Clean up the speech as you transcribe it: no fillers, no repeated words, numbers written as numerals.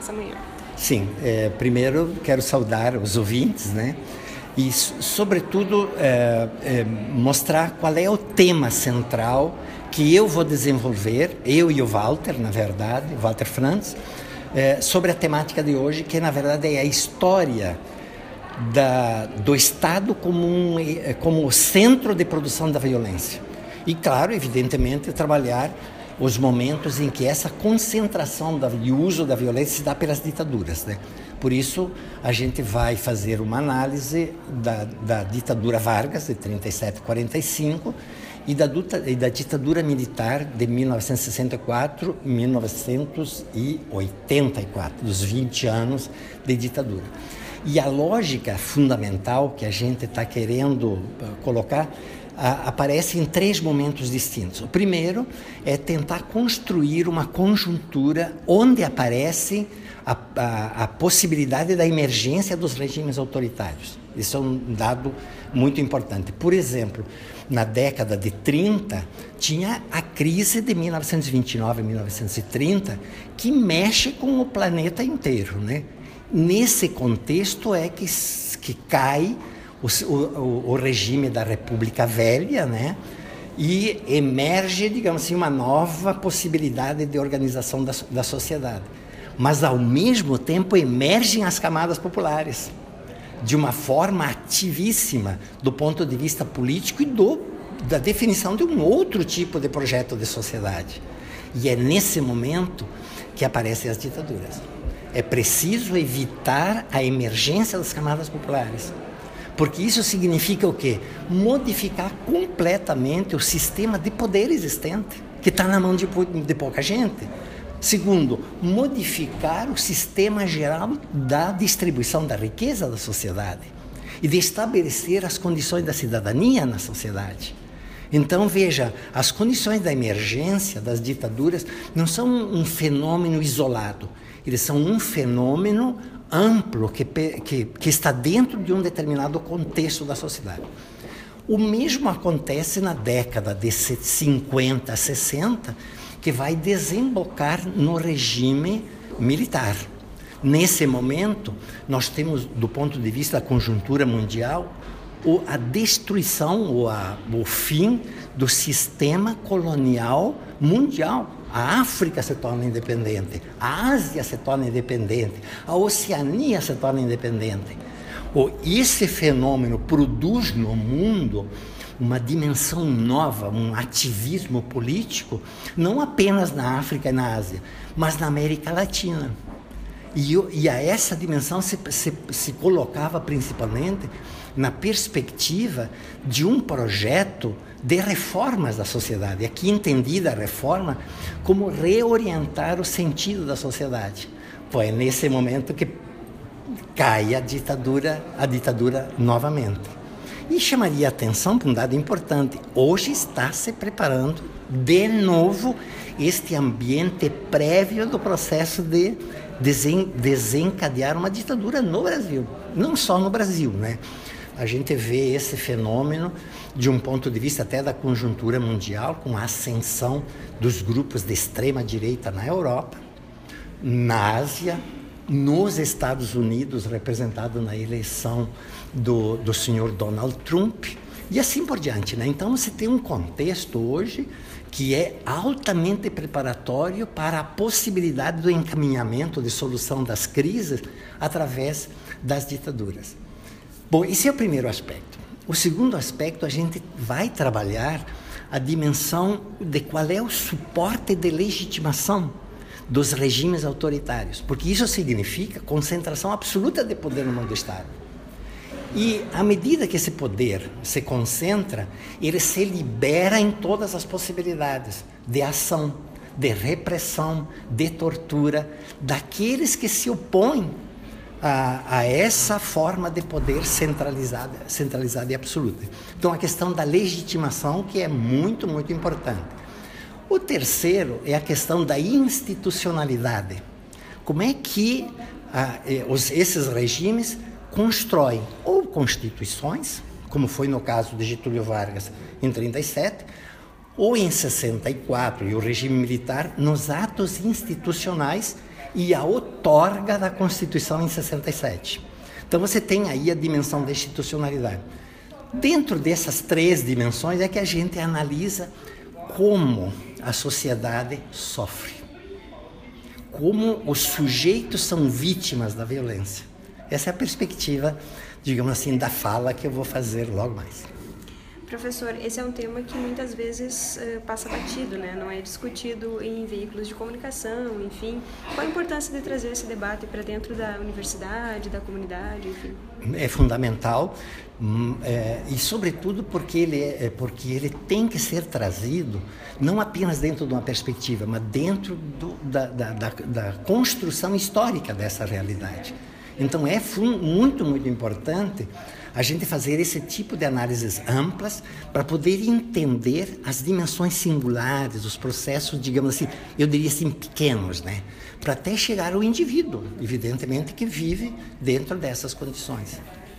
essa manhã. Sim, primeiro quero saudar os ouvintes, né? E, sobretudo, mostrar qual é o tema central que eu vou desenvolver, eu e o Walter, na verdade, Walter Franz, sobre a temática de hoje, que na verdade é a história do Estado como o centro de produção da violência. E, claro, evidentemente, trabalhar os momentos em que essa concentração e uso da violência se dá pelas ditaduras, né? Por isso, a gente vai fazer uma análise da ditadura Vargas, de 37 a 45, e da ditadura militar de 1964 a 1984, dos 20 anos de ditadura. E a lógica fundamental que a gente está querendo colocar aparece em 3 momentos distintos. O primeiro é tentar construir uma conjuntura onde aparece a possibilidade da emergência dos regimes autoritários. Isso é um dado muito importante. Por exemplo, na década de 30, tinha a crise de 1929 a 1930, que mexe com o planeta inteiro, né? Nesse contexto é que cai o regime da República Velha, né? E emerge, digamos assim, uma nova possibilidade de organização da sociedade. Mas, ao mesmo tempo, emergem as camadas populares de uma forma ativíssima do ponto de vista político e da definição de um outro tipo de projeto de sociedade. E é nesse momento que aparecem as ditaduras. É preciso evitar a emergência das camadas populares. Porque isso significa o quê? Modificar completamente o sistema de poder existente, que está na mão de pouca gente. Segundo, modificar o sistema geral da distribuição da riqueza da sociedade e de estabelecer as condições da cidadania na sociedade. Então, veja, as condições da emergência das ditaduras não são um fenômeno isolado, eles são um fenômeno amplo que está dentro de um determinado contexto da sociedade. O mesmo acontece na década de 50, 60, que vai desembocar no regime militar. Nesse momento, nós temos, do ponto de vista da conjuntura mundial, a destruição ou o fim do sistema colonial mundial. A África se torna independente, a Ásia se torna independente, a Oceania se torna independente. Esse fenômeno produz no mundo uma dimensão nova, um ativismo político, não apenas na África e na Ásia, mas na América Latina. E a essa dimensão se colocava principalmente na perspectiva de um projeto de reformas da sociedade. Aqui entendida a reforma como reorientar o sentido da sociedade. Foi nesse momento que cai a ditadura novamente. E chamaria a atenção para um dado importante. Hoje está se preparando de novo este ambiente prévio do processo de desencadear uma ditadura no Brasil. Não só no Brasil, né? A gente vê esse fenômeno de um ponto de vista até da conjuntura mundial, com a ascensão dos grupos de extrema-direita na Europa, na Ásia, nos Estados Unidos, representado na eleição do senhor Donald Trump, e assim por diante, né? Então, você tem um contexto hoje que é altamente preparatório para a possibilidade do encaminhamento de solução das crises através das ditaduras. Bom, esse é o primeiro aspecto. O segundo aspecto, a gente vai trabalhar a dimensão de qual é o suporte de legitimação dos regimes autoritários, porque isso significa concentração absoluta de poder no mão do Estado. E, à medida que esse poder se concentra, ele se libera em todas as possibilidades de ação, de repressão, de tortura, daqueles que se opõem a essa forma de poder centralizada e absoluta. Então, a questão da legitimação, que é muito, muito importante. O terceiro é a questão da institucionalidade. Como é que esses regimes constroem ou constituições, como foi no caso de Getúlio Vargas em 37, ou em 64, e o regime militar, nos atos institucionais e a outorga da Constituição em 67. Então você tem aí a dimensão da institucionalidade. Dentro dessas 3 dimensões é que a gente analisa como a sociedade sofre, como os sujeitos são vítimas da violência. Essa é a perspectiva, digamos assim, da fala que eu vou fazer logo mais. Professor, esse é um tema que muitas vezes passa batido, né? Não é discutido em veículos de comunicação, enfim. Qual a importância de trazer esse debate para dentro da universidade, da comunidade, enfim? É fundamental, e sobretudo porque ele tem que ser trazido não apenas dentro de uma perspectiva, mas dentro da construção histórica dessa realidade. Então é muito, muito importante a gente fazer esse tipo de análises amplas para poder entender as dimensões singulares, os processos, digamos assim, eu diria assim, pequenos, né? Para até chegar ao indivíduo, evidentemente, que vive dentro dessas condições.